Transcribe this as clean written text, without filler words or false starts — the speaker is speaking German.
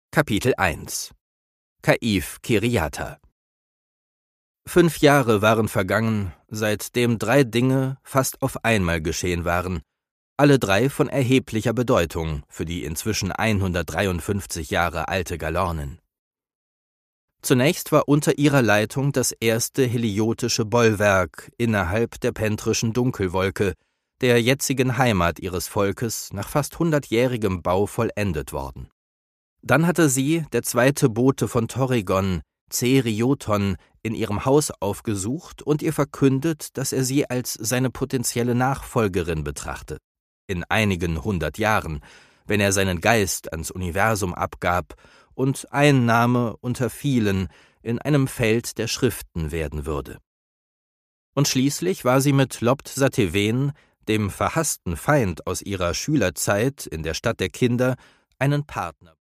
Kapitel 1 Kaif Kiriata 5 Jahre waren vergangen, seitdem 3 Dinge fast auf einmal geschehen waren, alle 3 von erheblicher Bedeutung für die inzwischen 153 Jahre alte Galornen. Zunächst war unter ihrer Leitung das erste heliotische Bollwerk innerhalb der pentrischen Dunkelwolke, der jetzigen Heimat ihres Volkes, nach fast 100-jährigem Bau vollendet worden. Dann hatte sie, der zweite Bote von Torrigon, Cerioton, in ihrem Haus aufgesucht und ihr verkündet, dass er sie als seine potenzielle Nachfolgerin betrachte. In einigen 100 Jahren, wenn er seinen Geist ans Universum abgab und ein Name unter vielen in einem Feld der Schriften werden würde. Und schließlich war sie mit Lopt Sateven, dem verhassten Feind aus ihrer Schülerzeit in der Stadt der Kinder, einen Partner